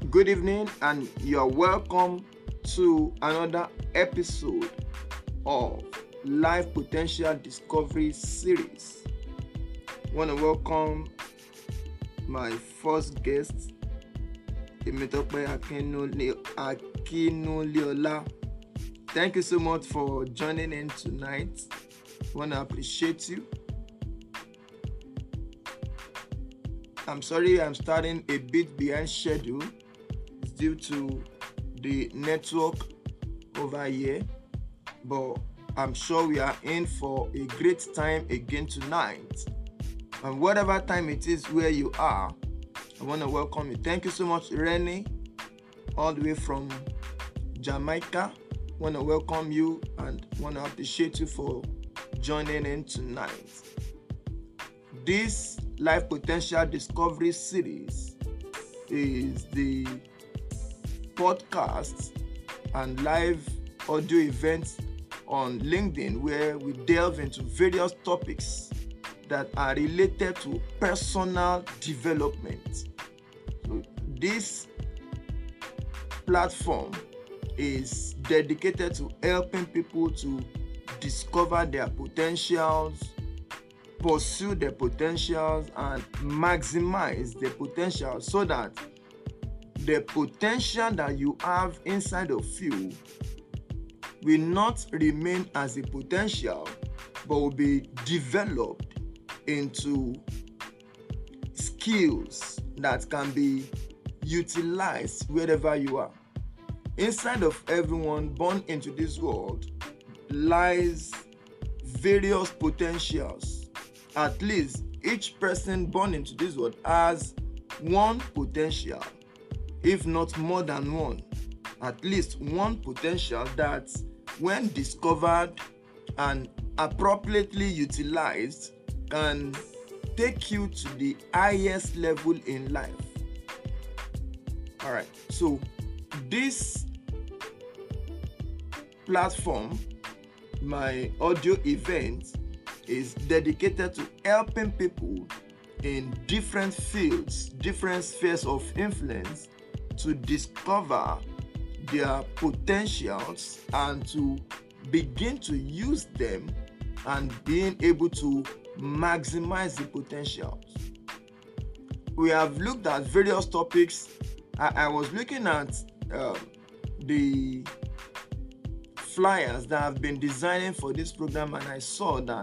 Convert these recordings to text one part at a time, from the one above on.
Good evening, and you're welcome to another episode of Life Potential Discovery Series. I want to welcome my first guest, Temitope Akinuliola. Thank you so much for joining in tonight. I want to appreciate you. I'm sorry I'm starting a bit behind schedule. It's due to the network over here, but I'm sure we are in for a great time again tonight. And whatever time it is where you are, I want to welcome you. Thank you so much, Rennie, all the way from Jamaica. I want to welcome you and want to appreciate you for joining in tonight. This Life Potential Discovery Series is the podcast and live audio events on LinkedIn where we delve into various topics that are related to personal development. So this platform is dedicated to helping people to discover their potentials, pursue their potentials, and maximize their potential so that the potential that you have inside of you will not remain as a potential but will be developed into skills that can be utilized wherever you are. Inside of everyone born into this world lies various potentials. At least each person born into this world has one potential, if not more than one. At least one potential that, when discovered and appropriately utilized, can take you to the highest level in life. All right, so this platform, my audio event, is dedicated to helping people in different fields, different spheres of influence to discover their potentials and to begin to use them and being able to maximize the potentials. We have looked at various topics. I was looking at the flyers that I've been designing for this program, and I saw that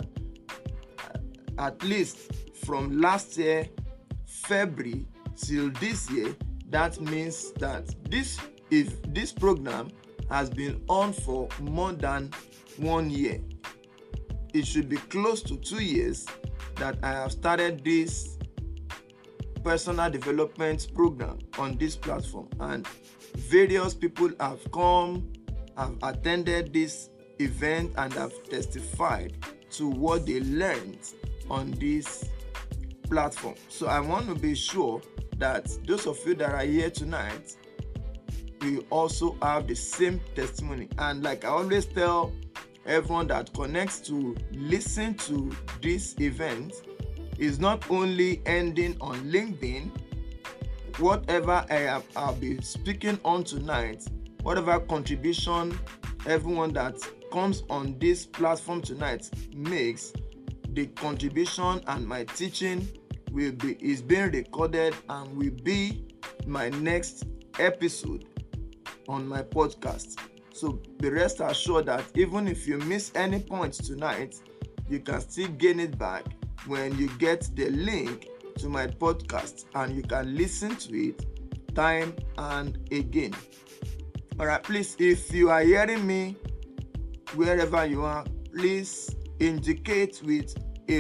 at least from last year, February, till this year, that means that if this program has been on for more than 1 year, it should be close to 2 years that I have started this personal development program on this platform, and various people have come, have attended this event, and have testified to what they learned on this platform. So I want to be sure that those of you that are here tonight will also have the same testimony. And like I always tell everyone that connects to listen to this event, is not only ending on LinkedIn. Whatever I'll be speaking on tonight, whatever contribution everyone that comes on this platform tonight makes, the contribution and my teaching is being recorded and will be my next episode on my podcast. So be rest assured that even if you miss any points tonight, you can still gain it back when you get the link to my podcast, and you can listen to it time and again. All right, please, if you are hearing me wherever you are, please indicate with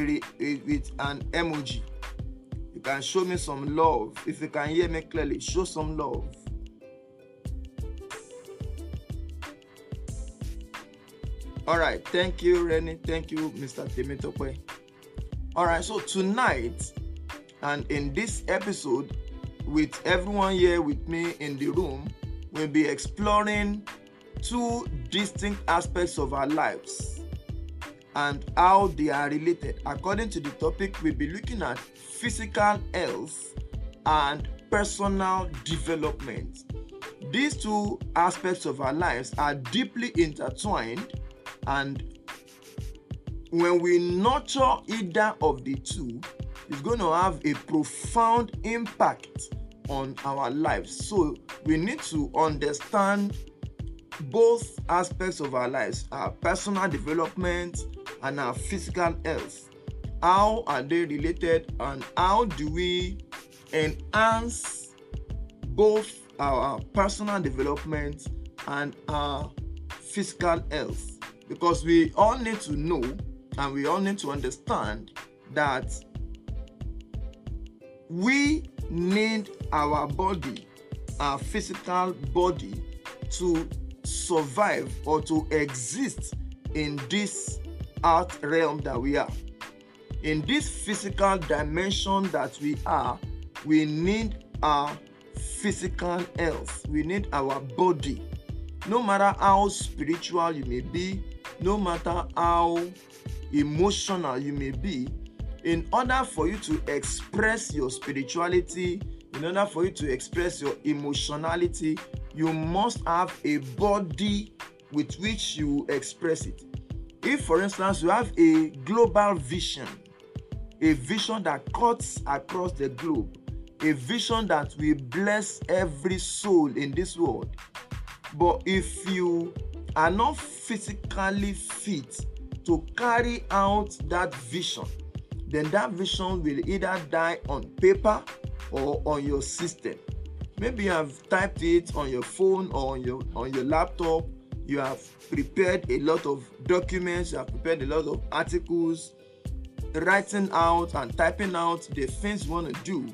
an emoji. You can show me some love. If you can hear me clearly, show some love. All right, thank you, Rennie. Thank you, Mr. Temitope. All right, so tonight and in this episode, with everyone here with me in the room, we'll be exploring two distinct aspects of our lives and how they are related. According to the topic, we'll be looking at physical health and personal development. These two aspects of our lives are deeply intertwined, and when we nurture either of the two, it's going to have a profound impact on our lives. So we need to understand both aspects of our lives, our personal development and our physical health. How are they related, and how do we enhance both our personal development and our physical health? Because we all need to know and we all need to understand that we need our body, our physical body, to survive or to exist in this earth realm that we are. In this physical dimension that we are, we need our physical health. We need our body. No matter how spiritual you may be, no matter how emotional you may be, in order for you to express your spirituality, in order for you to express your emotionality, you must have a body with which you express it. If, for instance, you have a global vision, a vision that cuts across the globe, a vision that will bless every soul in this world, but if you are not physically fit to carry out that vision, then that vision will either die on paper or on your system. Maybe you have typed it on your phone or on your laptop. You have prepared a lot of documents, you have prepared a lot of articles, writing out and typing out the things you want to do.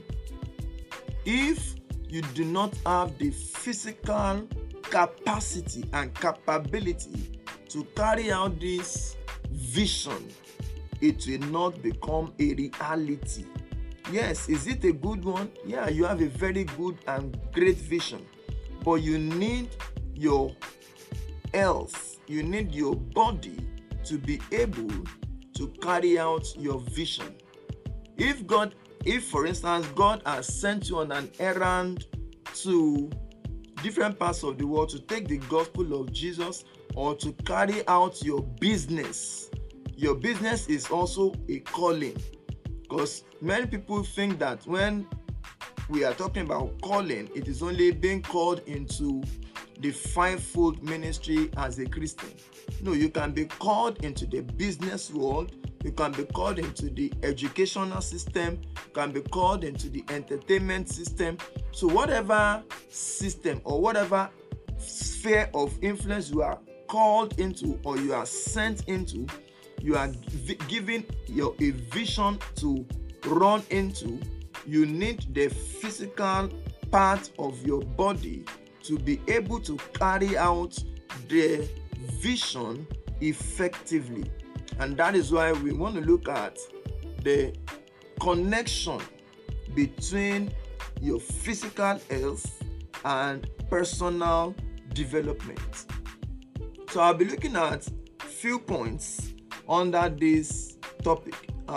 If you do not have the physical capacity and capability to carry out this vision, it will not become a reality. Yes, is it a good one? Yeah, you have a very good and great vision, but you need your health, you need your body to be able to carry out your vision. If for instance God has sent you on an errand to different parts of the world to take the gospel of Jesus, or to carry out your business is also a calling. Because many people think that when we are talking about calling, it is only being called into the fivefold ministry as a Christian. No, you can be called into the business world, you can be called into the educational system, you can be called into the entertainment system. So whatever system or whatever sphere of influence you are called into or you are sent into, you are given a vision to run into, you need the physical part of your body to be able to carry out the vision effectively. And that is why we want to look at the connection between your physical health and personal development. So I'll be looking at few points under this topic. I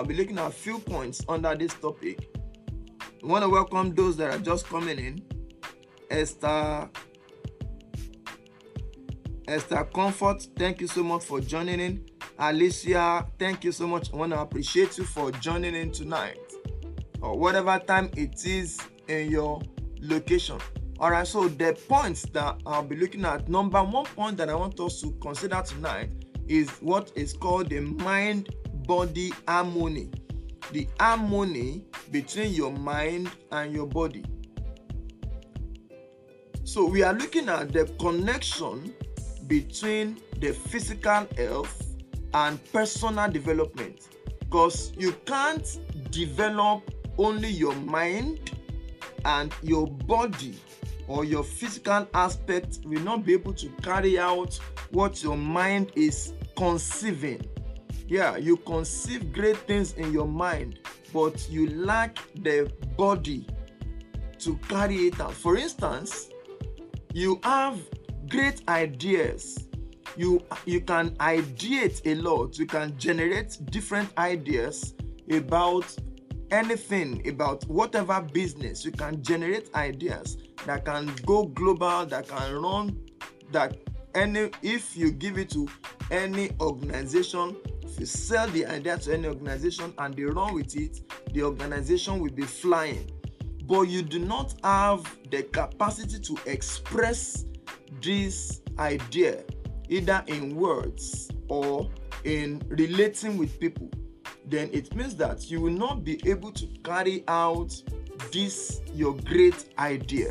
want to welcome those that are just coming in. Esther Comfort, thank you so much for joining in. Alicia, thank you so much. I want to appreciate you for joining in tonight, or whatever time it is in your location. All right, so the points that I'll be looking at, number one point that I want us to consider tonight is what is called the mind-body harmony. The harmony between your mind and your body. So we are looking at the connection between the physical health and personal development, because you can't develop only your mind, and your body or your physical aspect will not be able to carry out what your mind is conceiving. Yeah, you conceive great things in your mind, but you lack the body to carry it out. For instance, you have great ideas. You can ideate a lot. You can generate different ideas about anything, about whatever business. You can generate ideas that can go global, that can run, that if you give it to any organization, if you sell the idea to any organization and they run with it, the organization will be flying. But you do not have the capacity to express this idea either in words or in relating with people, then it means that you will not be able to carry out this your great idea.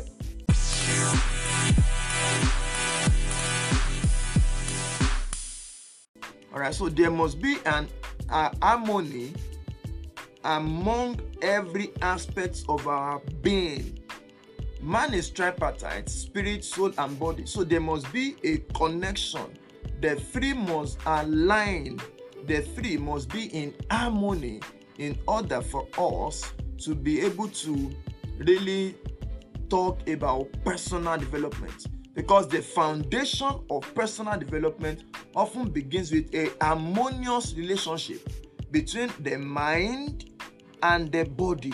All right, so there must be an harmony among every aspect of our being. Man is tripartite: spirit, soul, and body. So there must be a connection. The three must align. The three must be in harmony in order for us to be able to really talk about personal development. Because the foundation of personal development often begins with a harmonious relationship between the mind and the body.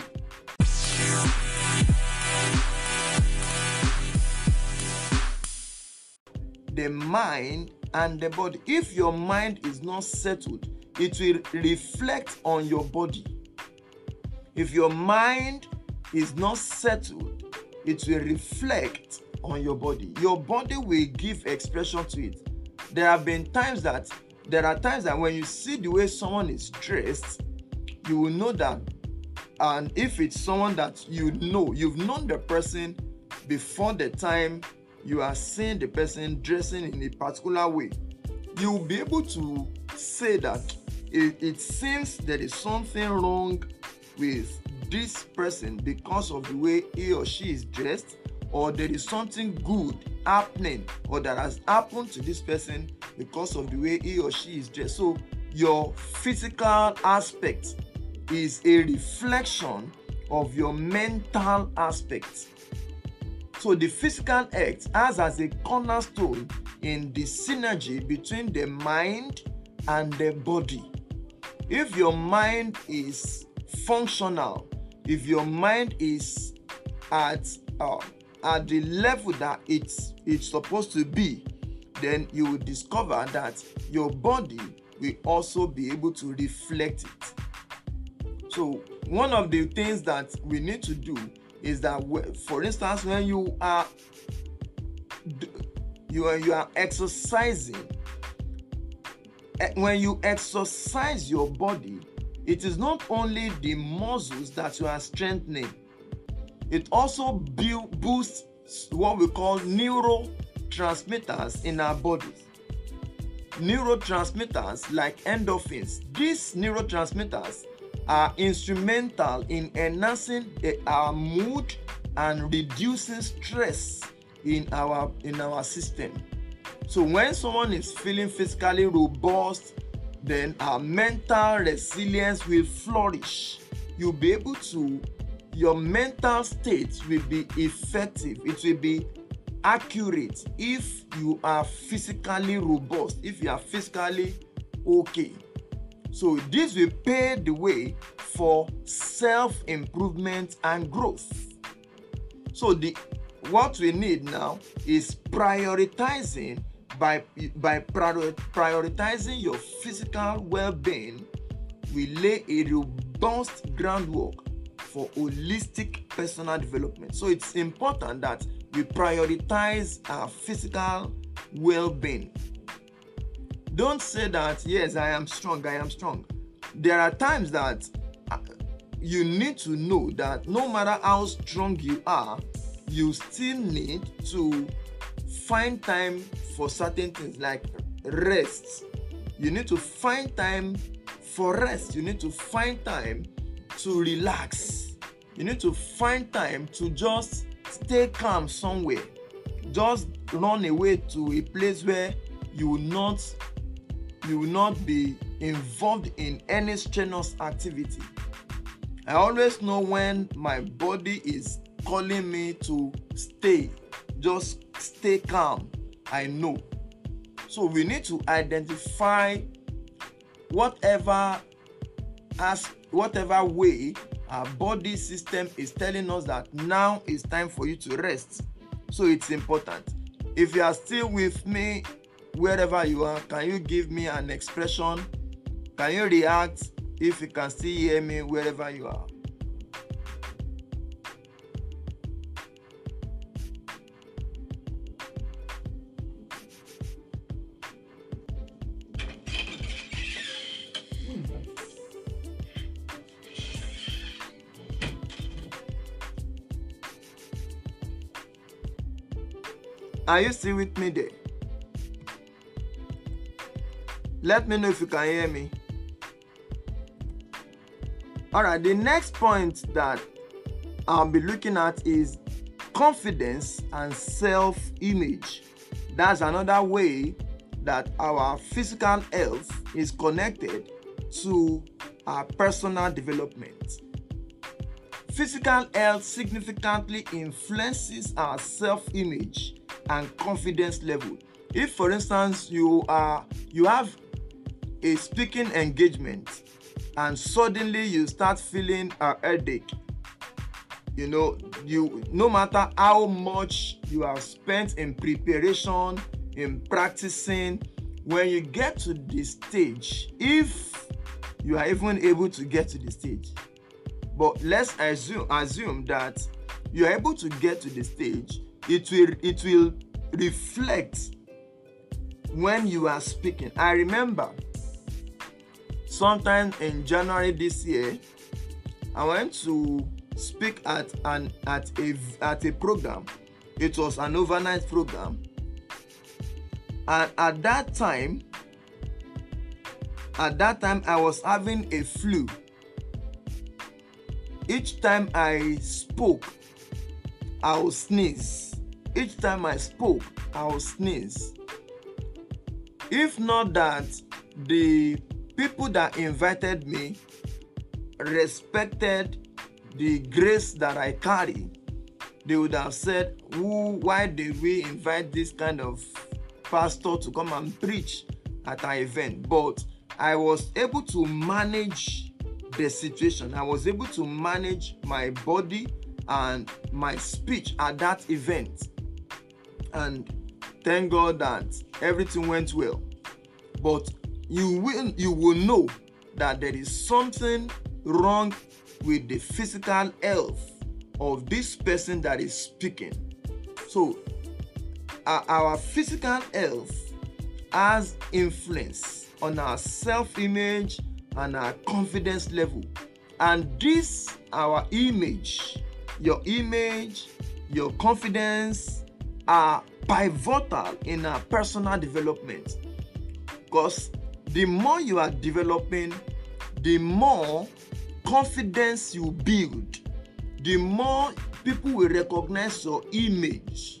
The mind and the body. If your mind is not settled, it will reflect on your body. If your mind is not settled, it will reflect on your body. Your body will give expression to it. There are times that when you see the way someone is dressed, you will know that. And if it's someone that you've known the person before the time you are seeing the person dressing in a particular way, you will be able to say that it seems there is something wrong with this person because of the way he or she is dressed, or there is something good happening or that has happened to this person because of the way he or she is dressed. So your physical aspect is a reflection of your mental aspect. So the physical act acts as a cornerstone in the synergy between the mind and the body. If your mind is functional, if your mind is at the level that it's supposed to be, then you will discover that your body will also be able to reflect it. So one of the things that we need to do is that, for instance, when you are exercising, when you exercise your body, it is not only the muscles that you are strengthening, it also boosts what we call neurotransmitters in our bodies. Neurotransmitters like endorphins. These neurotransmitters are instrumental in enhancing our mood and reducing stress in our system. So when someone is feeling physically robust, then our mental resilience will flourish. You'll be able to, your mental state will be effective. It will be accurate if you are physically robust, if you are physically okay. So this will pave the way for self-improvement and growth. So what we need now is prioritizing. By prioritizing your physical well-being, we lay a robust groundwork for holistic personal development. So it's important that we prioritize our physical well-being. Don't say that, yes, I am strong. There are times that you need to know that no matter how strong you are, you still need to find time for certain things like rest. You need to find time for rest. You need to find time to relax. You need to find time to just stay calm somewhere. Just run away to a place where you will not be involved in any strenuous activity. I always know when my body is calling me to just stay calm. I know. So we need to identify whatever way our body system is telling us that now it's time for you to rest. So it's important. If you are still with me wherever you are, can you give me an expression? Can you react if you can still hear me wherever you are? Are you still with me there? Let me know if you can hear me. Alright, the next point that I'll be looking at is confidence and self-image. That's another way that our physical health is connected to our personal development. Physical health significantly influences our self-image and confidence level. If, for instance, you have a speaking engagement and suddenly you start feeling a headache, no matter how much you have spent in preparation, in practicing, when you get to the stage, if you are even able to get to the stage, but let's assume that you are able to get to the stage, it will reflect when you are speaking. I remember sometime in January this year, I went to speak at a program. It was an overnight program, and at that time I was having a flu. Each time I spoke, I would sneeze. Each time I spoke, I would sneeze. If not that the people that invited me respected the grace that I carry, they would have said, why did we invite this kind of pastor to come and preach at our event? But I was able to manage the situation. I was able to manage my body and my speech at that event, and thank God that everything went well. But you will know that there is something wrong with the physical health of this person that is speaking. So our physical health has influence on our self-image and our confidence level. And this, our image, your confidence are pivotal in our personal development. Because the more you are developing, the more confidence you build, the more people will recognize your image.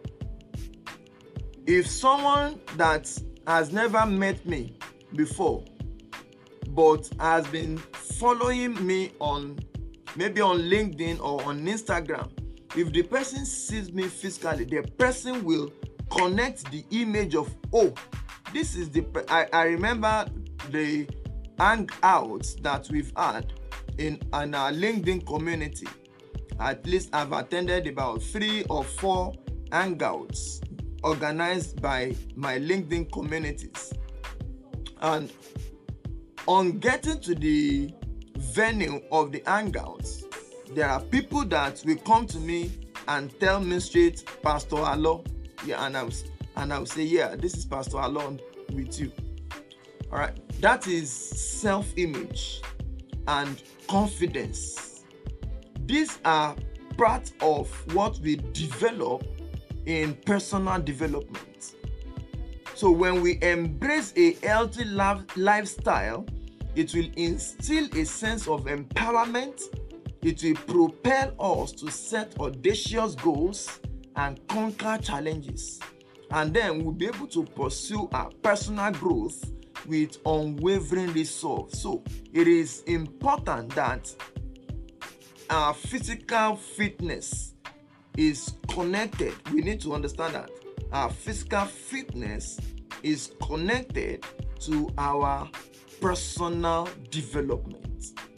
If someone that has never met me before but has been following me maybe on LinkedIn or on Instagram, if the person sees me physically, the person will connect the image of, this is I remember the hangouts that we've had in our LinkedIn community. At least I've attended about 3 or 4 hangouts organized by my LinkedIn communities. And on getting to the venue of the hangouts, there are people that will come to me and tell me straight, Pastor Alo, and I will say, this is Pastor Alo with you. All right, that is self-image and confidence. These are part of what we develop in personal development. So when we embrace a healthy lifestyle, it will instill a sense of empowerment. It will propel us to set audacious goals and conquer challenges. And then we'll be able to pursue our personal growth with unwavering resolve. So it is important that our physical fitness is connected. We need to understand that our physical fitness is connected to our personal development.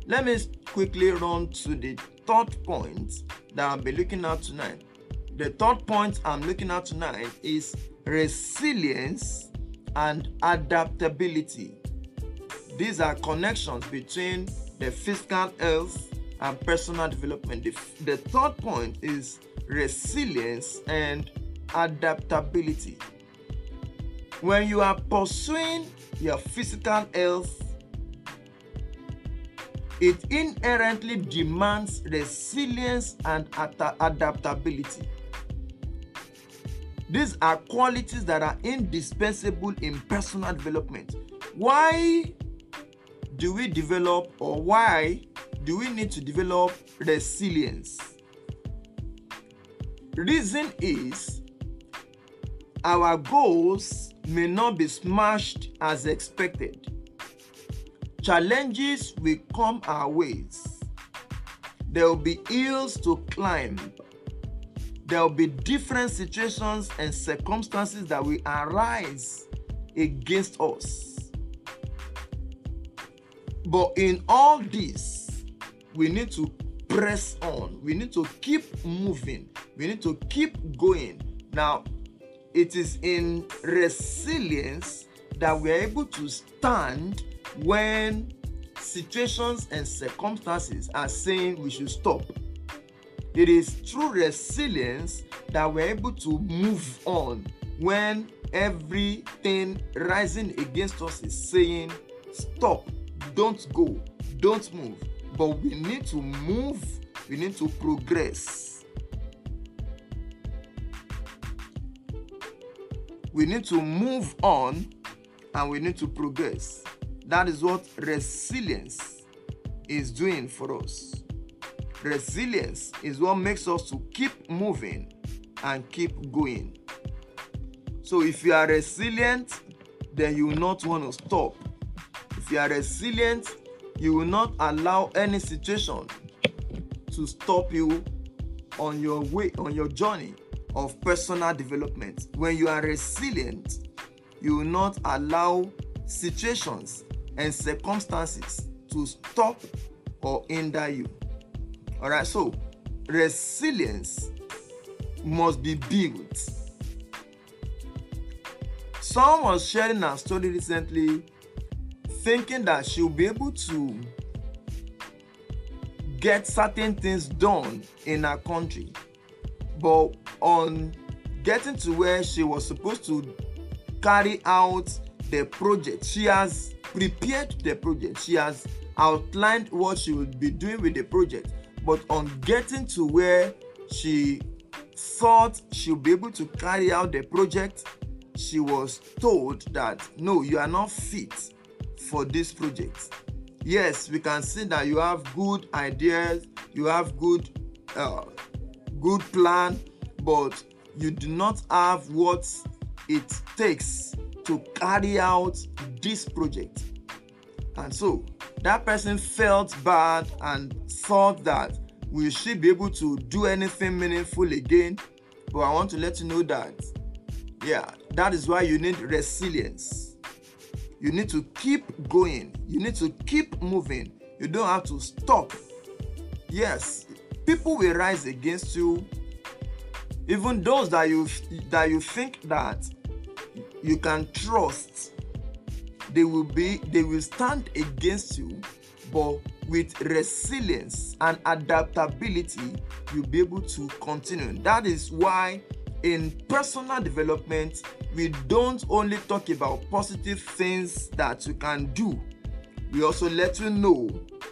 Let me quickly run to the third point that I'll be looking at tonight. The third point I'm looking at tonight is resilience and adaptability. These are connections between the physical health and personal development. The third point is resilience and adaptability. When you are pursuing your physical health, it inherently demands resilience and adaptability. These are qualities that are indispensable in personal development. Why do we develop, or why do we need to develop resilience? Reason is our goals may not be smashed as expected. Challenges will come our ways. There will be hills to climb. There will be different situations and circumstances that will arise against us. But in all this, we need to press on. We need to keep moving. We need to keep going. Now, it is in resilience that we are able to stand when situations and circumstances are saying we should stop. It is through resilience that we're able to move on when everything rising against us is saying stop, don't go, don't move. But we need to move, we need to progress. We need to move on and we need to progress. That is what resilience is doing for us. Resilience is what makes us to keep moving and keep going. So if you are resilient, then you will not want to stop. If you are resilient, you will not allow any situation to stop you on your way, on your journey of personal development. When you are resilient, you will not allow situations and circumstances to stop or hinder you. All right, so resilience must be built. Someone was sharing a story recently, thinking that she'll be able to get certain things done in her country, but on getting to where she was supposed to carry out the project, she has prepared the project, she has outlined what she would be doing with the project, but on getting to where she thought she'll be able to carry out the project, she was told that no, you are not fit for this project. Yes, we can see that you have good ideas, you have good plan, but you do not have what it takes to carry out this project. And so that person felt bad and thought that will she be able to do anything meaningful again? But I want to let you know that, that is why you need resilience. You need to keep going. You need to keep moving. You don't have to stop. Yes, people will rise against you. Even those that you think that you can trust, they will stand against you. But with resilience and adaptability, you'll be able to continue. That is why in personal development, we don't only talk about positive things that you can do. We also let you know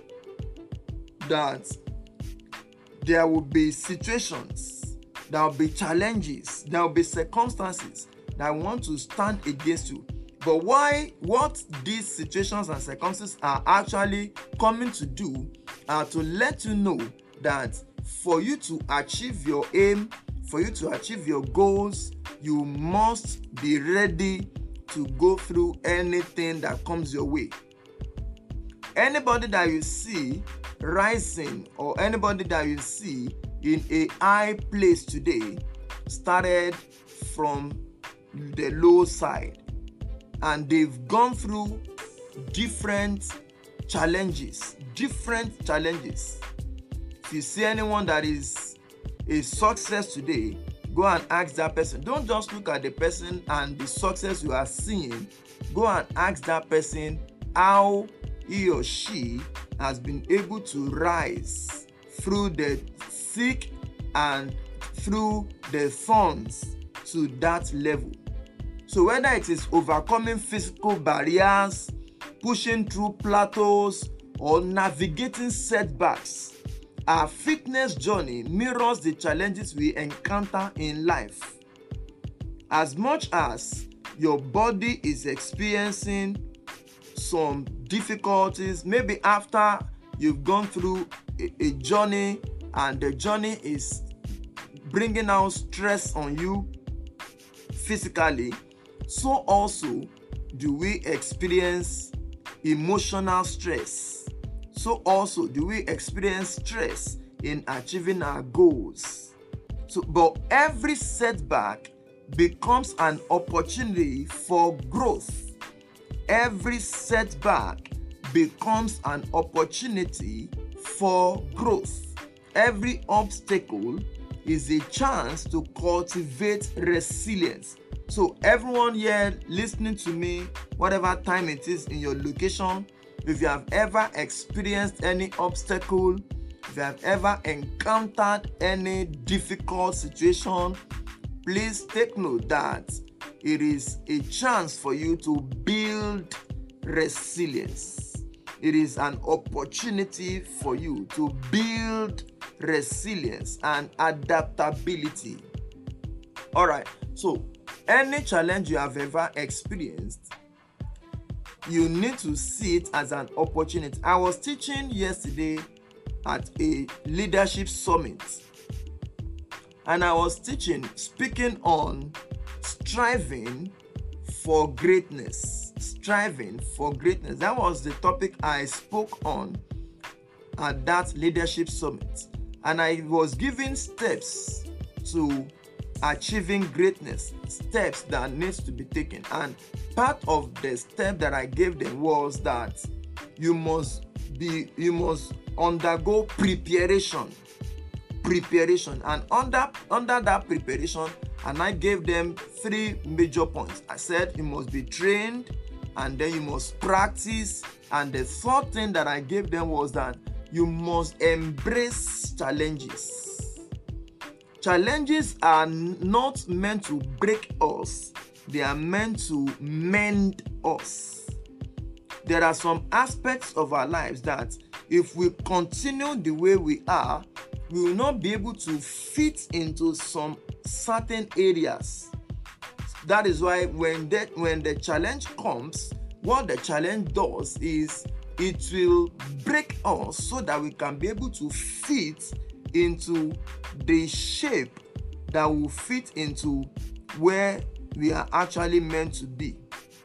that there will be situations, there will be challenges, there will be circumstances that want to stand against you. But what these situations and circumstances are actually coming to do are to let you know that for you to achieve your aim, for you to achieve your goals, you must be ready to go through anything that comes your way. Anybody that you see rising or anybody that you see in a high place today started from the low side, and they've gone through different challenges, different challenges. If you see anyone that is a success today, go and ask that person. Don't just look at the person and the success you are seeing. Go and ask that person how he or she has been able to rise through the thick and through the thorns to that level. So whether it is overcoming physical barriers, pushing through plateaus, or navigating setbacks, our fitness journey mirrors the challenges we encounter in life. As much as your body is experiencing some difficulties, maybe after you've gone through a journey and the journey is bringing out stress on you physically, so also do we experience emotional stress. So also do we experience stress in achieving our goals. But every setback becomes an opportunity for growth. Every setback becomes an opportunity for growth. Every obstacle is a chance to cultivate resilience. So everyone here listening to me, whatever time it is in your location, if you have ever experienced any obstacle, if you have ever encountered any difficult situation, please take note that it is a chance for you to build resilience. It is an opportunity for you to build resilience and adaptability. All right, so any challenge you have ever experienced, you need to see it as an opportunity. I was teaching yesterday at a leadership summit, and I was speaking on striving for greatness. Striving for greatness. That was the topic I spoke on at that leadership summit. And I was giving steps to achieving greatness, steps that needs to be taken. And part of the step that I gave them was that you must undergo preparation. And under that preparation, and I gave them 3 major points. I said you must be trained, and then you must practice, and the third thing that I gave them was that you must embrace challenges. Challenges are not meant to break us, they are meant to mend us. There are some aspects of our lives that if we continue the way we are, we will not be able to fit into some certain areas. That is why when the challenge comes, what the challenge does is it will break us so that we can be able to fit into the shape that will fit into where we are actually meant to be.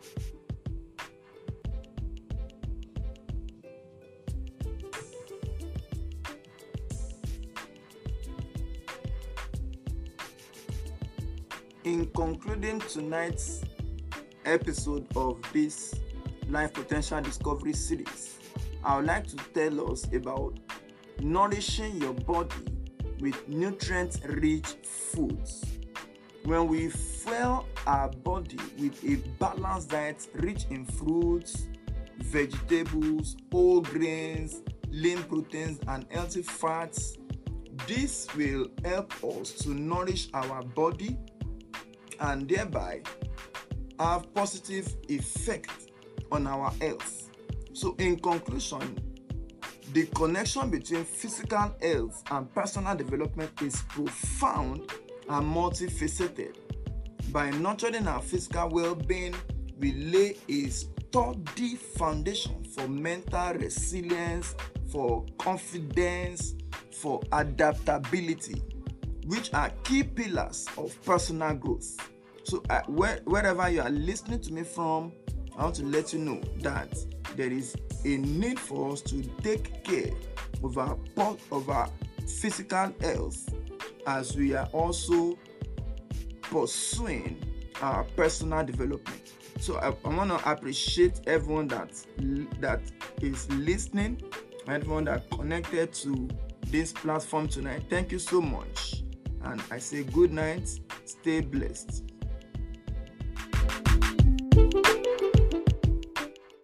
In concluding tonight's episode of this Life Potential Discovery series, I would like to tell us about nourishing your body with nutrient-rich foods. When we fuel our body with a balanced diet rich in fruits, vegetables, whole grains, lean proteins, and healthy fats, this will help us to nourish our body and thereby have positive effect on our health. So in conclusion, the connection between physical health and personal development is profound and multifaceted. By nurturing our physical well-being, we lay a sturdy foundation for mental resilience, for confidence, for adaptability, which are key pillars of personal growth. So wherever you are listening to me from, I want to let you know that there is a need for us to take care of our physical health as we are also pursuing our personal development. So I want to appreciate everyone that is listening. everyone that connected to this platform tonight. Thank you so much. And I say good night. Stay blessed.